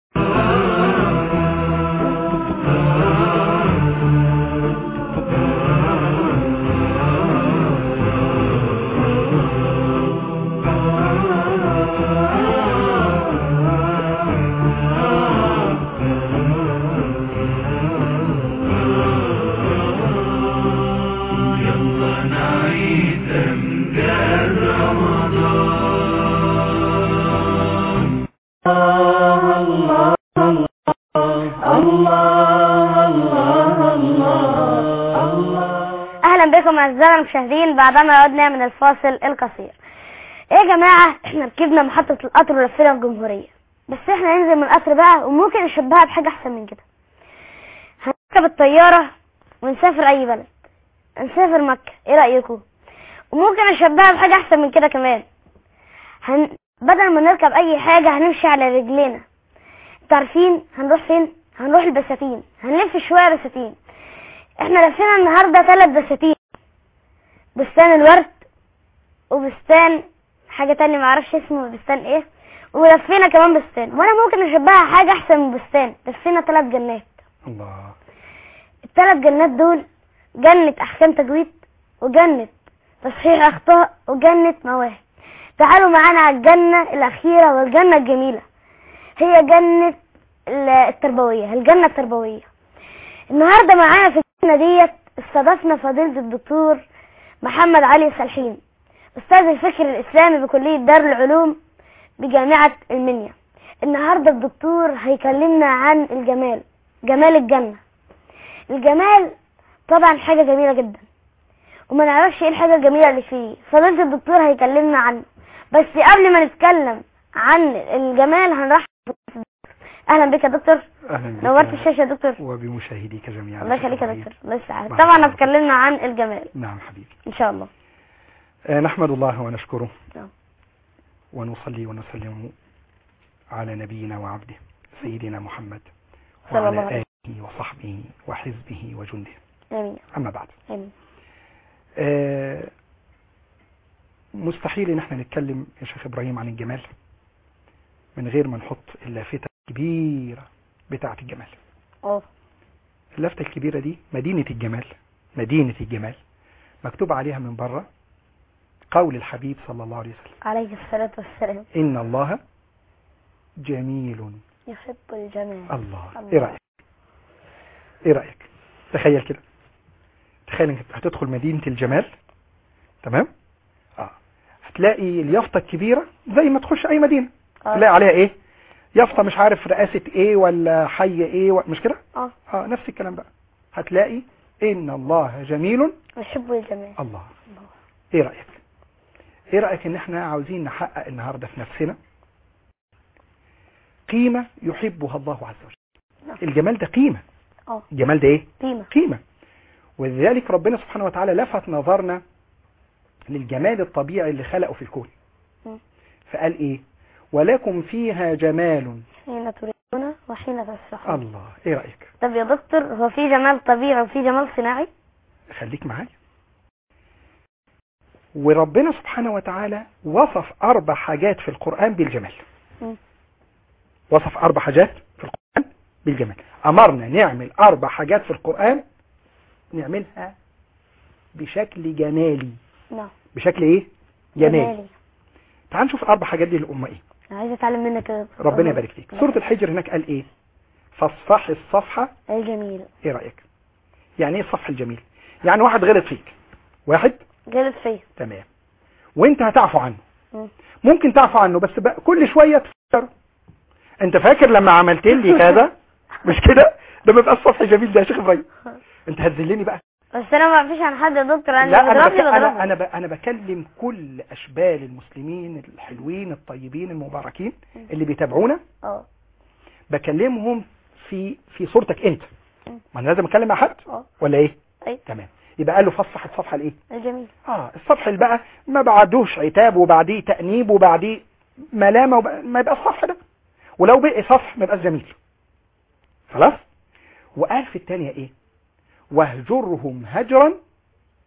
Speaker 2: اهلا بكم اعزائي المشاهدين بعدما عدنا من الفاصل القصير. ايه يا جماعه، احنا ركبنا محطه القطر ولفينا الجمهوريه، بس احنا ننزل من القطر بقى وممكن نشبهها بحاجه احسن من كده. هنركب الطياره ونسافر اي بلد، نسافر مكه، ايه رايكم؟ وممكن نشبهها بحاجه احسن من كده كمان. بدل ما نركب اي حاجه هنمشي على رجلينا. انتوا عارفين هنروح فين؟ هنروح البساتين، هنلف شويه بساتين. احنا لفينا النهارده 3 بساتين، بستان الورد وبستان حاجه تانية معرفش اسمه بستان ايه، ولفينا كمان بستان. وانا ممكن اشبهها حاجه احسن من بستان، لفينا 3 جنات.
Speaker 5: الله.
Speaker 2: ال3 جنات دول جنة احكام تجويد، وجنة تصحيح اخطاء، وجنة مواهب. تعالوا معانا على الجنة الاخيرة والجنة الجميلة، هي جنة التربوية، الجنة التربوية. النهاردة معانا في الجنة ديت استضفنا فضيلة الدكتور محمد علي صالحين، استاذ الفكر الاسلامي بكلية دار العلوم بجامعة المنيا. النهاردة الدكتور هيكلمنا عن الجمال، جمال الجنة. الجمال طبعا حاجة جميلة جدا، وما نعرفش ايه الحاجة الجميلة اللي فيه. فضيلة الدكتور هيكلمنا عنه، بس قبل ما نتكلم عن الجمال هنرحب. اهلا بك يا دكتور.
Speaker 5: اهلا بك.
Speaker 2: نورت الشاشة يا دكتور.
Speaker 5: وبمشاهديك جميعا.
Speaker 2: الله يخليك يا دكتور، الله يسعدك. طبعا اتكلمنا عن الجمال.
Speaker 5: نعم حبيبي
Speaker 2: ان شاء الله.
Speaker 5: نحمد الله ونشكره.
Speaker 2: نعم.
Speaker 5: ونصلي ونسلم على نبينا وعبده سيدنا محمد
Speaker 2: صلى الله
Speaker 5: وعلى
Speaker 2: عليه
Speaker 5: آله وصحبه وحزبه وجنده.
Speaker 2: امين.
Speaker 5: أما بعد،
Speaker 2: امين.
Speaker 5: مستحيل ان احنا نتكلم يا شيخ ابراهيم عن الجمال من غير ما نحط اللافتة الكبيرة بتاعة الجمال. اللفتة الكبيرة دي مدينة الجمال، مدينة الجمال مكتوب عليها من بره قول الحبيب صلى الله عليه وسلم
Speaker 2: عليه الصلاة والسلام:
Speaker 5: إن الله جميل
Speaker 2: يحب الجمال.
Speaker 5: الله. ايه رأيك؟ ايه رأيك؟ تخيل كده، تخيل انك هتدخل مدينة الجمال، تمام؟ هتلاقي اليافطة الكبيرة زي ما تخش اي مدينة، تلاقي عليها ايه؟ يافطة مش عارف رئاسة ايه ولا حي ايه مش كده؟ نفس الكلام بقى، هتلاقي إن الله جميل
Speaker 2: يحب الجمال.
Speaker 5: الله. ايه رأيك؟ ايه رأيك ان احنا عاوزين نحقق النهاردة في نفسنا قيمة يحبها الله عز وجل. الجمال ده قيمة. الجمال ده ايه؟ قيمة. ولذلك ربنا سبحانه وتعالى لفت نظرنا للجمال الطبيعي اللي خلقه في الكون. فقال ايه؟ ولكم فيها جمال
Speaker 2: حين تريدون وحين تسرحون.
Speaker 5: الله. ايه رأيك؟
Speaker 2: طب يا دكتور، هو في جمال طبيعي وفي جمال صناعي؟
Speaker 5: خليك معايا. وربنا سبحانه وتعالى وصف 4 حاجات في القرآن بالجمال. وصف 4 حاجات في القرآن بالجمال. أمرنا نعمل 4 حاجات في القرآن نعملها بشكل جمالي.
Speaker 2: نعم.
Speaker 5: بشكل ايه؟ جمالي. تعال نشوف 4 حاجات دي للأمة ايه.
Speaker 2: أنا عايز اتعلم منك يا دكتور.
Speaker 5: ربنا يبارك فيك. سورة الحجر هناك قال ايه؟ فاصفح الصفحة
Speaker 2: الجميل.
Speaker 5: ايه رأيك؟ يعني ايه الصفح الجميل؟ يعني واحد غلط فيك، واحد
Speaker 2: غلط فيا،
Speaker 5: تمام، وانت هتعفو عنه. ممكن تعفو عنه بس بقى كل شوية تفكره، انت فاكر لما عملت لي كذا مش كده؟ ده بيبقى الصفح الجميل ده يا شيخ ابراهيم. انت هتذلني بقى.
Speaker 2: بس انا ما فيش عن حد يا دكتور.
Speaker 5: لا انا بكلم كل اشبال المسلمين الحلوين الطيبين المباركين اللي بيتابعونا. بكلمهم في صورتك انت. ما انا لازم اتكلم مع حد ولا ايه؟ تمام. يبقى قال له فصح الصفحه الايه؟
Speaker 2: الجميل.
Speaker 5: الصفح اللي بقى ما بعدوش عتاب وبعديه تأنيب وبعديه ملامه ما يبقى الصفح ده، ولو بقي صفح ما يبقاش جميل. خلاص. وقال في الثانيه ايه؟ واهجرهم هجرا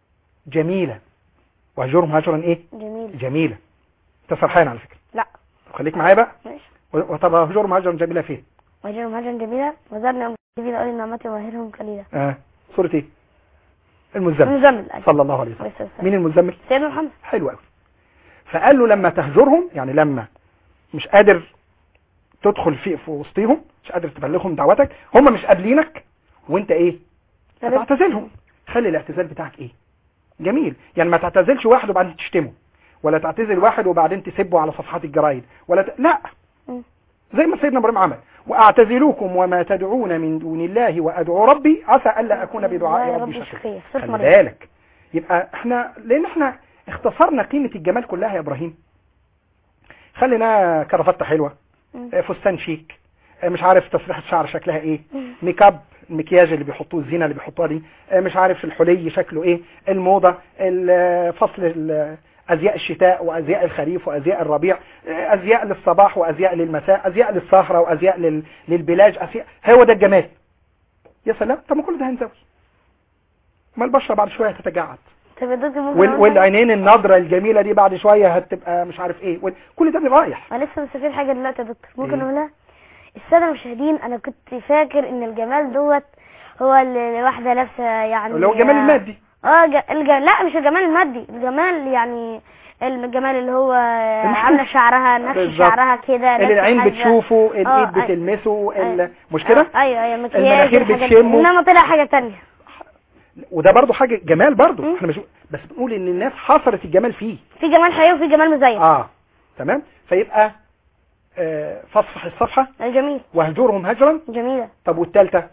Speaker 5: جميلة. واهجرهم هجرا ايه؟
Speaker 2: جميل.
Speaker 5: جميلة. انت سرحان على فكرة.
Speaker 2: لا
Speaker 5: خليك معايا بقى.
Speaker 2: ماشي.
Speaker 5: وطب اهجرهم هجرا جميلة فين؟
Speaker 2: وهجرهم هجرا جميلا وذرني أمر جميلا أولي نعمتي وهجرهم قليلا.
Speaker 5: سورة ايه؟ المزمل.
Speaker 2: المزمل.
Speaker 5: صلى الله عليه وسلم. مين المزمل؟
Speaker 2: سيدنا محمد.
Speaker 5: حلو قوي. فقال له لما تهجرهم، يعني لما مش قادر تدخل في وسطهم، مش قادر تبلغهم دعوتك، هم مش قابلينك وانت ايه؟ تعتزلهم. خلي الاعتزال بتاعك ايه؟ جميل. يعني ما تعتزلش واحد وبعدين تشتمه، ولا تعتزل واحد وبعدين تسبه على صفحات الجرايد، لا زي ما سيدنا ابراهيم عمل، واعتزلوكم وما تدعون من دون الله وادعو ربي عسى الا اكون بدعاء ربي شقيا. خلي بالك. يبقى لان احنا اختصرنا قيمة الجمال كلها يا ابراهيم. خلينا كرافتة حلوة، فستان شيك، مش عارف تسريحة شعر شكلها ايه، ميك اب، المكياج اللي بيحطوه، الزينة اللي بيحطوها دي، مش عارف الحلي شكله ايه، الموضة، فصل ازياء الشتاء وازياء الخريف وازياء الربيع، ازياء للصباح وازياء للمساء، ازياء للسهرة وازياء للبلاج، هو ده الجمال. يا سلام. طب ما كل ده هنزوي، ما البشرة بعد شوية هتتجعد، والعينين النضرة الجميلة دي بعد شوية هتبقى مش عارف ايه، كل ده بيرايح.
Speaker 2: انا لسه مستفيد حاجة دلوقتي يا دكتور، ممكن اقولها؟ السادة المشاهدين، انا كنت فاكر ان الجمال دوت هو اللي واحدة لابسة، يعني
Speaker 5: اللي هو الجمال المادي.
Speaker 2: لا مش الجمال المادي، الجمال يعني الجمال اللي هو عامله شعرها نفس شعرها كده،
Speaker 5: اللي العين بتشوفه، الايد بتلمسه، مش كده؟
Speaker 2: ايوه مكياج،
Speaker 5: المناخير بتشمه،
Speaker 2: انما طلع حاجة تانية.
Speaker 5: وده برضو حاجة جمال برضو. احنا مش بس بنقول ان الناس حصرت الجمال فيه،
Speaker 2: في جمال حقيقي وفي جمال مزيف.
Speaker 5: تمام. فيبقى فاصفح الصفحة
Speaker 2: الجميل
Speaker 5: واهجرهم هجرا
Speaker 2: جميلة.
Speaker 5: طب والثالثة؟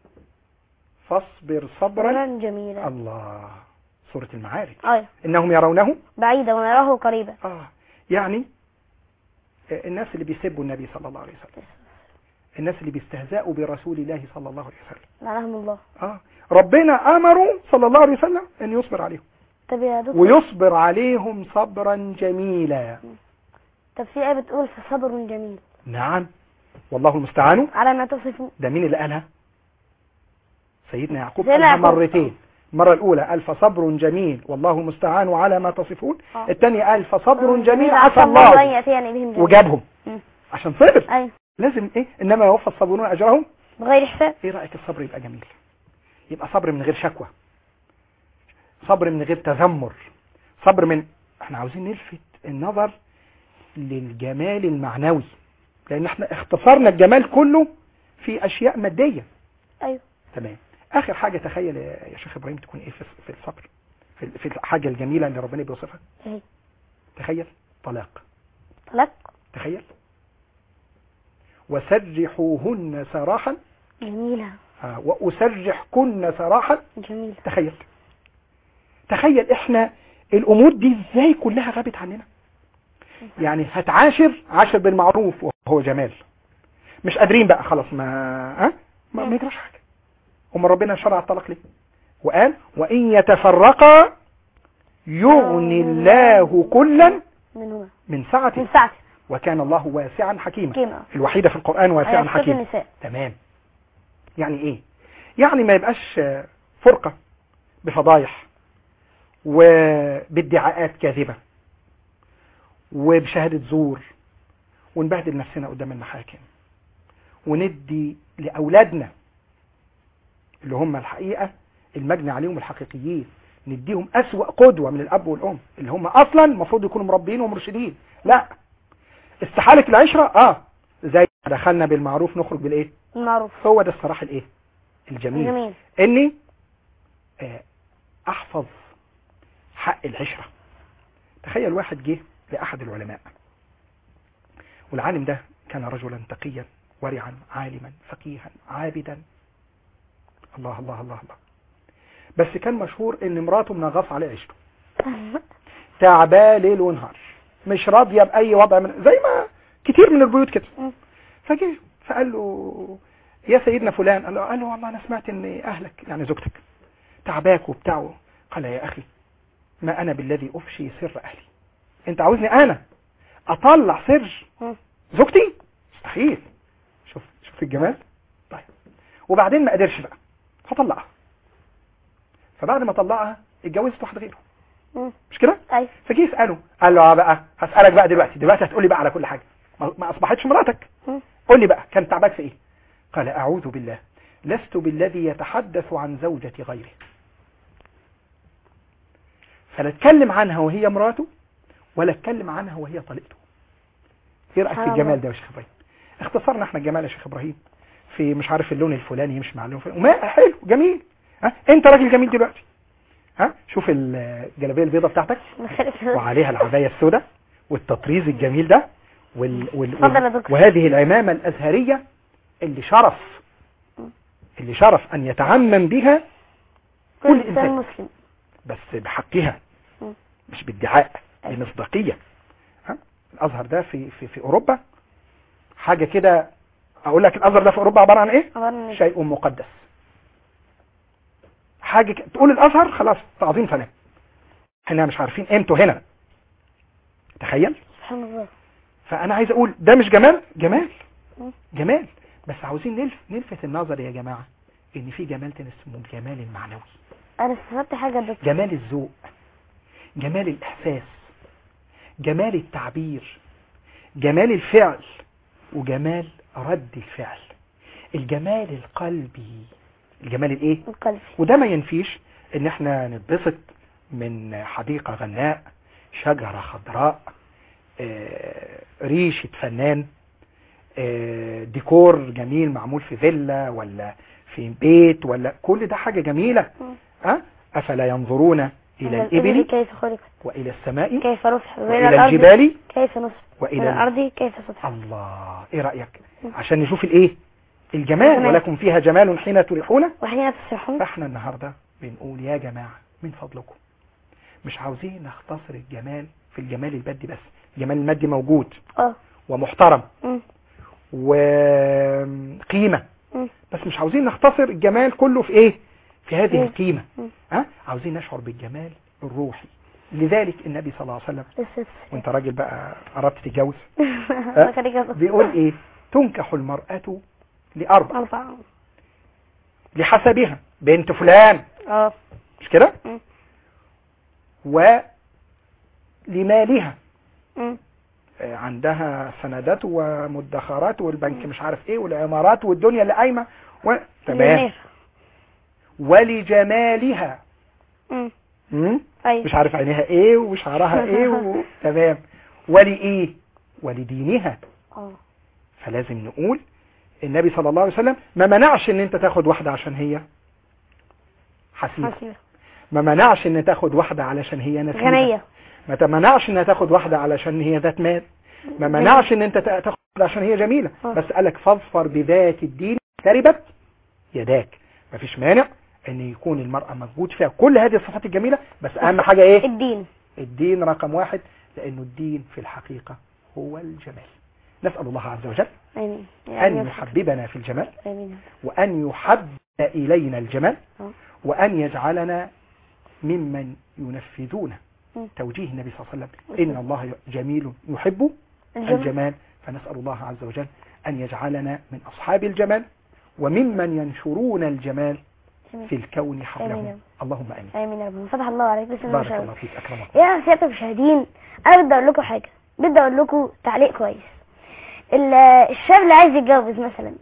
Speaker 5: فاصبر صبرا
Speaker 2: جميلة.
Speaker 5: الله. سورة المعارج.
Speaker 2: إنهم
Speaker 5: يرونه
Speaker 2: بعيدا ونراه قريبا.
Speaker 5: يعني الناس اللي بيسبوا النبي صلى الله عليه وسلم، الناس اللي بيستهزئوا برسول الله صلى الله عليه وسلم،
Speaker 2: لعنهم الله.
Speaker 5: ربنا أمره صلى الله عليه وسلم أن يصبر عليهم.
Speaker 2: طب يا دكتور،
Speaker 5: ويصبر عليهم صبرا جميلا.
Speaker 2: طب في آية بتقول فصبر جميل.
Speaker 5: نعم، والله المستعان
Speaker 2: على ما تصفون.
Speaker 5: ده مين اللي قالها؟ سيدنا يعقوب قالها مرتين. المرة الأولى قال فصبر جميل والله المستعان على ما تصفون. الثانية قال فصبر جميل عسى الله، وجابهم عشان صبر. لازم ايه؟ انما يوفى الصابرون اجرهم
Speaker 2: بغير حساب.
Speaker 5: ايه رأيك الصبر يبقى جميل؟ يبقى صبر من غير شكوى، صبر من غير تذمر، صبر من احنا عاوزين نلفت النظر للجمال المعنوي، لان احنا اختصرنا الجمال كله في اشياء مادية. تمام. اخر حاجة تخيل يا شيخ ابراهيم تكون ايه في الصبر، في الحاجة الجميلة اللي ربنا بيوصفها. تخيل طلاق. تخيل وسرحوهن سراحا
Speaker 2: جميلة.
Speaker 5: وأسرحكن سراحا
Speaker 2: جميلة.
Speaker 5: تخيل احنا الامور دي ازاي كلها غابت عننا. يعني عاشر بالمعروف وهو جمال. مش قادرين بقى خلاص، ما يجراش حاجة. ربنا شرع الطلاق ليه؟ وقال وإن يتفرقا يغني الله كلا من سعته وكان الله واسعا حكيما. الوحيدة في القرآن واسعا حكيما. تمام. يعني ايه؟ يعني ما يبقاش فرقة بفضايح وبادعاءات كاذبة وبشهادة زور ونبهدل نفسنا قدام المحاكم وندي لأولادنا اللي هم الحقيقة المجني عليهم الحقيقيين، نديهم أسوأ قدوة من الأب والأم اللي هم أصلا المفروض يكونوا مربيين ومرشدين. لا، استحالة العشرة زي دخلنا بالمعروف نخرج بالإيه؟
Speaker 2: المعروف.
Speaker 5: هو ده الصراحة الإيه؟ الجميل. إني أحفظ حق العشرة. تخيل واحد جه لأحد العلماء، والعالم ده كان رجلا تقيا ورعا عالما فقيها عابدا، الله الله الله الله، بس كان مشهور ان مراته منغص عليه عيشته، تعباه ليل ونهار، مش راضيه باي وضع زي ما كتير من البيوت كده. فجه فقال له يا سيدنا فلان، قال له والله انا سمعت ان اهلك يعني زوجتك تعباك وبتاعه. قال يا اخي ما انا بالذي افشي سر اهلي، انت عاوزني انا اطلع سر زوجتي؟ مستحيل. شوف الجمال. طيب وبعدين ما قدرش بقى فطلعها. فبعد ما طلعها اتجوزت واحد غيره، مش كده؟
Speaker 4: ايوه.
Speaker 5: فجي يساله، قال له بقى هسالك بقى دلوقتي هتقول لي بقى على كل حاجه، ما اصبحتش مراتك، قول لي بقى كان تعبك في ايه؟ قال اعوذ بالله لست بالذي يتحدث عن زوجة غيره، فلا اتكلم عنها وهي مراته ولا اتكلم عنها وهي طليقته. ايه رايك في الجمال ده يا شيخ ابراهيم؟ اختصرنا احنا الجمال يا شيخ ابراهيم في مش عارف اللون الفلاني يمشي مع اللون الفلاني، وما حلو جميل. ها انت راجل جميل دلوقتي، ها شوف الجلابيه البيضاء بتاعتك وعليها العبايه السوداء والتطريز الجميل ده وهذه العمامه الازهريه اللي شرف ان يتعمم بها كل انسان
Speaker 4: مسلم،
Speaker 5: بس بحقها مش بادعاء، بمصداقيه. الازهر ده في اوروبا حاجه كده، اقول لك الازهر ده في اوروبا عباره عن ايه؟ شيء مقدس، حاجه تقول الازهر خلاص تعظيم سلام، احنا مش عارفين قيمته هنا، تخيل.
Speaker 4: سبحان الله.
Speaker 5: فانا عايز اقول ده مش جمال، جمال بس عاوزين نلفت النظر يا جماعه ان في جمال تاني اسمه الجمال المعنوي.
Speaker 4: انا استفدت حاجه دكتور.
Speaker 5: جمال الذوق، جمال الاحساس، جمال التعبير، جمال الفعل، وجمال رد الفعل، الجمال القلبي، الجمال الايه؟
Speaker 4: القلبي.
Speaker 5: وده ما ينفيش ان احنا نتبسط من حديقة غناء، شجرة خضراء، ريشة فنان، ديكور جميل معمول في فيلا ولا في بيت، ولا كل ده حاجة جميلة. أفلا ينظرون إلى الإبل
Speaker 4: كيف خلقت،
Speaker 5: وإلى السماء
Speaker 4: كيف رفعت،
Speaker 5: وإلى الجبال
Speaker 4: كيف نصبت، وإلى الأرض كيف سطحت.
Speaker 5: الله، إيه رأيك؟ عشان نشوف الإيه؟ الجمال. ولكم فيها جمال حين تريحون
Speaker 4: وحين تسرحون.
Speaker 5: فإحنا النهاردة بنقول يا جماعة من فضلكم مش عاوزين نختصر الجمال في الجمال المادي بس، الجمال المادي موجود ومحترم وقيمة، بس مش عاوزين نختصر الجمال كله في ايه؟ في هذه القيمة. عاوزين نشعر بالجمال الروحي. لذلك النبي صلى الله عليه وسلم، وانت راجل بقى قربت تتجوز، بيقول ايه؟ تنكح المرأة لأربع، لحسبها، بنت فلان، مش كده؟ ولمالها، عندها سندات ومدخرات والبنك مش عارف ايه والعمارات والدنيا اللي قايمه تمام، ولجمالها، مش عارف عينيها ايه وشعرها ايه تمام، ولإيه؟ ولدينها. فلازم نقول النبي صلى الله عليه وسلم ما منعش ان انت تاخد واحدة عشان هي حسيبة، ما منعش ان تاخد واحدة علشان هي نسيبة، ما تمنعش ان تاخد واحدة علشان هي ذات مال، ما منعش ان انت تاخد عشان هي جميلة، بس قالك فاظفر بذات الدين تربت يداك. مفيش مانع ان يكون المرأة موجود فيها كل هذه الصفات الجميلة، بس اهم حاجة ايه؟ الدين رقم واحد، لانه الدين في الحقيقة هو الجمال. نسأل الله عز وجل أن يحببنا في الجمال، وأن يحب إلينا الجمال، وأن يجعلنا ممن ينفذون توجيه النبي صلى الله عليه وسلم، إن الله جميل يحب الجمال. فنسأل الله عز وجل أن يجعلنا من أصحاب الجمال وممن ينشرون الجمال في الكون حولهم. اللهم آمين.
Speaker 4: آمين يا رب. فتح الله عليك. بسم الله ما شاء الله.
Speaker 5: بارك الله فيك. أكرمك.
Speaker 4: يا سيادة المشاهدين، أنا بدي أقول لكم حاجة، بدي أقول لكم تعليق كويس. الشاب اللي عايز يتجوز مثلا،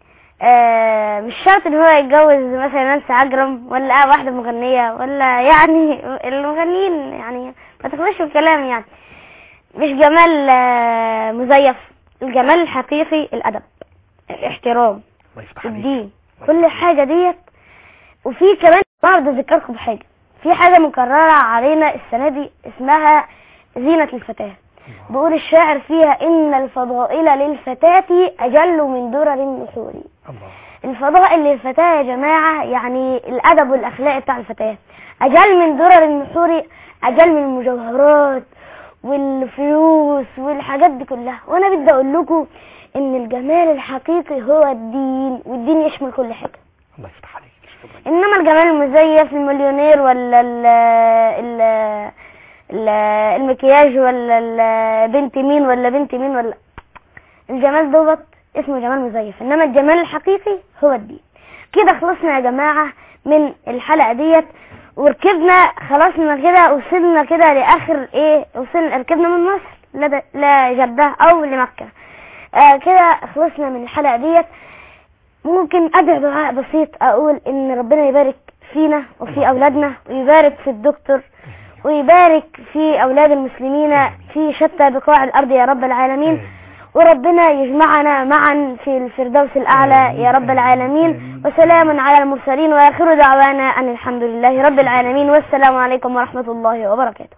Speaker 4: مش شرط ان هو يتجوز مثلا نانسي عجرم ولا واحدة مغنية، ولا يعني المغنيين يعني ما تاخدوش في الكلام، يعني مش جمال مزيف. الجمال الحقيقي الأدب، الاحترام، الدين، كل حاجة ديت. وفي كمان بعض أذكركم بحاجة، في حاجة مكررة علينا السنة دي اسمها زينة الفتاة. بيقول الشاعر فيها إن الفضائل للفتاة أجل من درر النحور. الفضائل للفتاة يا جماعة يعني الأدب والأخلاق بتاع الفتاة أجل من درر النحور، أجل من المجوهرات والفلوس والحاجات دي كلها. وأنا بدي أقول لكم إن الجمال الحقيقي هو الدين، والدين يشمل كل حاجة.
Speaker 5: الله يفتح عليك.
Speaker 4: إنما الجمال المزيف، المليونير ولا المكياج ولا بنت مين ولا بنت مين، ولا الجمال دوت اسمه جمال مزيف. انما الجمال الحقيقي هو الدين. كده خلصنا يا جماعة من الحلقة ديت،
Speaker 2: وركبنا خلصنا كده، وصلنا كده لاخر ايه، ركبنا من مصر لجدة او لمكة. كده خلصنا من الحلقة ديت. ممكن ادعي دعاء بسيط، اقول ان ربنا يبارك فينا وفي اولادنا، ويبارك في الدكتور، ويبارك في اولاد المسلمين في شتى بقاع الارض يا رب العالمين، وربنا يجمعنا معا في الفردوس الأعلى يا رب العالمين. وسلام على المرسلين، وآخر دعوانا أن الحمد لله رب العالمين، والسلام عليكم ورحمة الله وبركاته.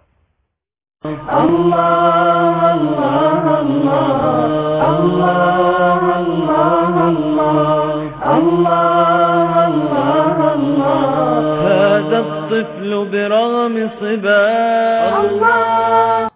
Speaker 1: الله الله الله الله الله الله الله الله. هذا الطفل برغم صباه الله